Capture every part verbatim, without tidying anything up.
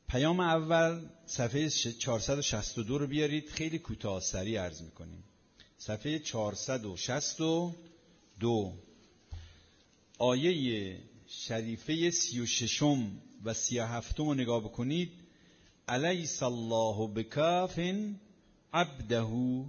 پیام اول صفحه چهارصد و شصت و دو رو بیارید، خیلی کوتاه سریع عرض میکنیم. صفحه چهارصد و شصت و دو آیه شریفه سی و ششم و سی و هفتم رو نگاه بکنید. الیس الله بکاف عبده.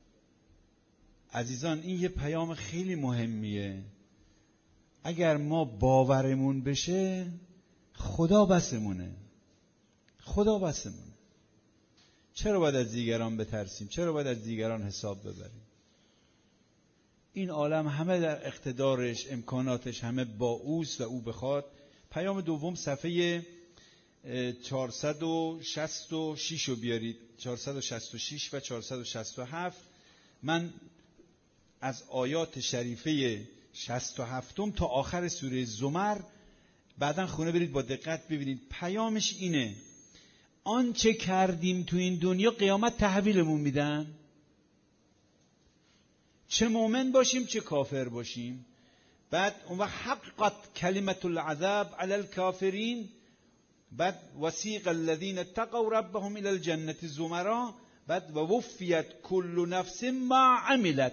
عزیزان این یه پیام خیلی مهمیه. اگر ما باورمون بشه خدا بسمونه، خدا بسمونه. چرا باید از دیگران بترسیم؟ چرا باید از دیگران حساب ببریم؟ این عالم همه در اقتدارش، امکاناتش همه با اوست و او بخواد. پیام دوم صفحه چهارصد و شصت و شش رو بیارید، چهارصد و شصت و شش و چهارصد و شصت و هفت. من از آیات شریفه شصت و هفتم تا آخر سوره زمر، بعداً خونه برید با دقت ببینید. پیامش اینه: آنچه کردیم تو این دنیا قیامت تحویلمون میدن، چه مؤمن باشیم چه کافر باشیم. بعد اون وقت حقت کلمت العذاب علی الکافرین. بعد وسیق الذین اتقوا ربهم الی الجنة زمرا. بعد و وفیت کل نفس ما عملت.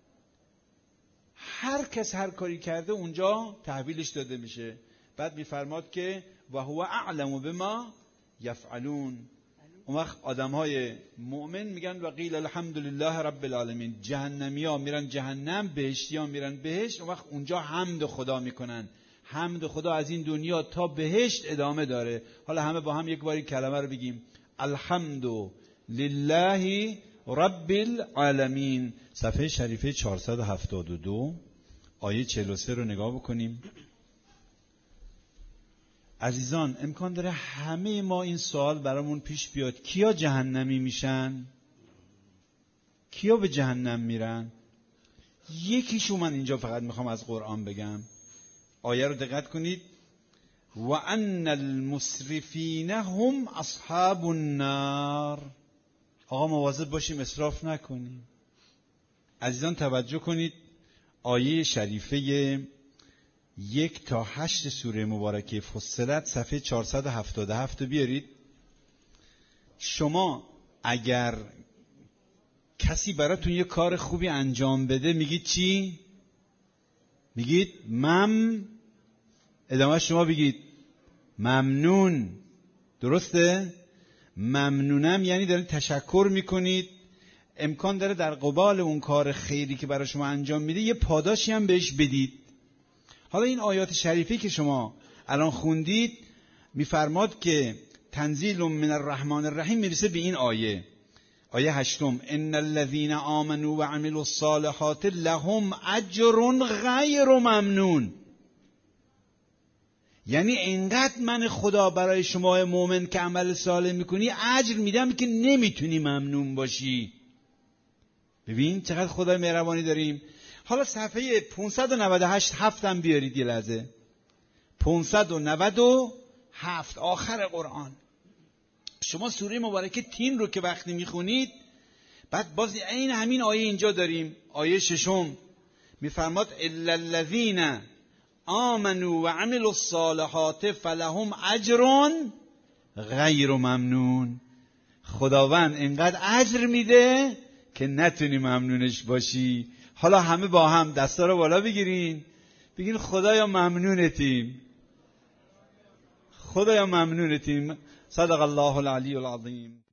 هر کس هر کاری کرده اونجا تحویلش داده میشه. بعد میفرماد که و هو اعلم بما یفعلون. اون وقت آدم‌های مؤمن میگن و قیل الحمدلله رب العالمین. جهنمی‌ها میرن جهنم، بهشتی‌ها میرن بهشت. اون وقت اونجا حمد خدا میکنن. حمد خدا از این دنیا تا بهشت ادامه داره. حالا همه با هم یک بار این کلمه رو بگیم: الحمد لله رب العالمین. صفحه شریفه چهارصد و هفتاد و دو آیه چهل و سه رو نگاه بکنیم. عزیزان امکان داره همه ما این سوال برامون پیش بیاد: کیا جهنمی میشن؟ کیا به جهنم میرن؟ یکیشو من اینجا فقط میخوام از قرآن بگم. آیه رو دقت کنید: و ان المسرفین هم اصحاب النار. آقا مواظب باشیم اسراف نکنیم. عزیزان توجه کنید، آیه شریفه یک تا هشت سوره مبارکه فصلت صفحه چهارصد و هفتاد و هفت بیارید. شما اگر کسی براتون یه کار خوبی انجام بده میگید چی؟ میگید مم ادامه شما بگید ممنون. درسته؟ ممنونم یعنی دارید تشکر میکنید. امکان داره در قبال اون کار خیری که برای شما انجام میده یه پاداشی هم بهش بدید. حالا این آیات شریفی که شما الان خوندید میفرماد که تنزیل من الرحمن الرحیم میرسه به این آیه. آیه هشتم: ان الذين آمنوا وعملوا الصالحات لهم اجر غیر ممنون. یعنی اینقدر من خدا برای شما مؤمن که عمل صالح میکنی اجر میدم که نمیتونی ممنون باشی. ببین چقدر خدای مهربانی داریم. حالا صفحه پانصد و نود و هشت هفتم بیارید یه لحظه. پانصد و نود و هفت آخر قرآن. شما سوره مبارکه تین رو که وقتی میخونید، بعد باز این همین آیه اینجا داریم. آیه ششم میفرماد الا الذین آمنوا و عملوا الصالحات فلهم اجر غیر ممنون. خداوند اینقدر اجر میده که نتونی ممنونش باشی. حالا همه با هم دستا رو بالا بگیرین، بگین خدایا ممنونتیم، خدایا ممنونتیم. صدق الله العلی العظیم.